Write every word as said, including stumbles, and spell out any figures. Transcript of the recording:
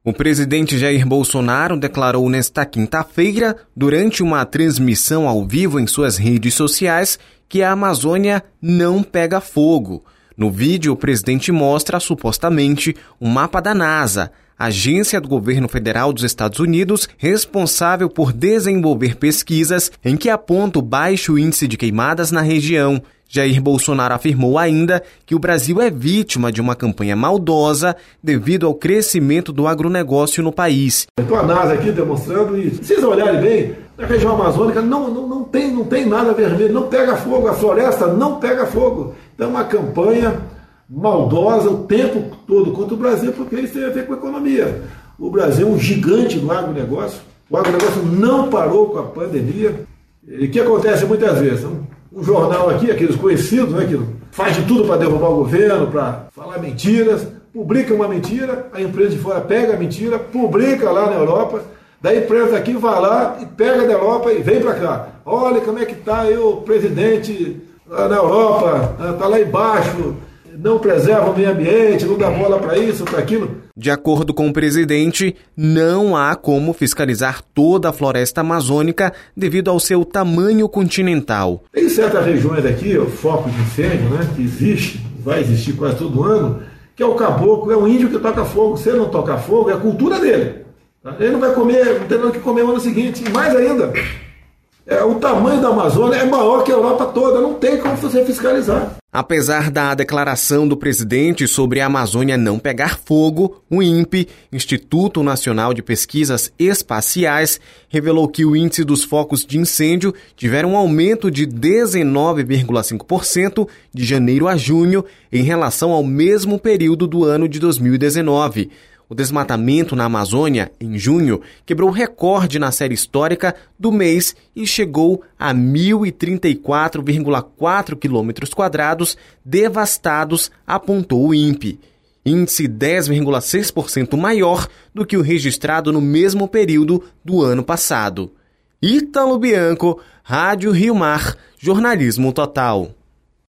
O presidente Jair Bolsonaro declarou nesta quinta-feira, durante uma transmissão ao vivo em suas redes sociais, que a Amazônia não pega fogo. No vídeo, o presidente mostra, supostamente, um mapa da NASA, agência do governo federal dos Estados Unidos, responsável por desenvolver pesquisas em que aponta o baixo índice de queimadas na região. Jair Bolsonaro afirmou ainda que o Brasil é vítima de uma campanha maldosa devido ao crescimento do agronegócio no país. Estou a NASA aqui demonstrando e, se vocês olharem bem, na região amazônica não, não, não, tem, não tem nada vermelho, não pega fogo, a floresta não pega fogo. Então é uma campanha maldosa o tempo todo contra o Brasil, porque isso tem a ver com a economia. O Brasil é um gigante do agronegócio, o agronegócio não parou com a pandemia. E o que acontece muitas vezes? Um jornal aqui, aqueles conhecidos, né, que faz de tudo para derrubar o governo, para falar mentiras, publica uma mentira, a empresa de fora pega a mentira, publica lá na Europa, daí a empresa daqui vai lá e pega da Europa e vem para cá. Olha como é que está aí o presidente lá na Europa, está lá embaixo, não preserva o meio ambiente, não dá bola para isso, para aquilo. De acordo com o presidente, não há como fiscalizar toda a floresta amazônica devido ao seu tamanho continental. Tem certas regiões aqui, o foco de incêndio, né, que existe, vai existir quase todo ano, que é o caboclo, é o índio que toca fogo. Se ele não tocar fogo, é a cultura dele. Tá? Ele não vai comer, não tem nada que comer no ano seguinte. E mais ainda, é, o tamanho da Amazônia é maior que a Europa toda, não tem como você fiscalizar. Apesar da declaração do presidente sobre a Amazônia não pegar fogo, o INPE, Instituto Nacional de Pesquisas Espaciais, revelou que o índice dos focos de incêndio tiveram um aumento de dezenove vírgula cinco por cento de janeiro a junho em relação ao mesmo período do ano de dois mil e dezenove. O desmatamento na Amazônia, em junho, quebrou o recorde na série histórica do mês e chegou a mil e trinta e quatro vírgula quatro quilômetros quadrados devastados, apontou o INPE. Índice dez vírgula seis por cento maior do que o registrado no mesmo período do ano passado. Ítalo Bianco, Rádio Rio Mar, Jornalismo Total.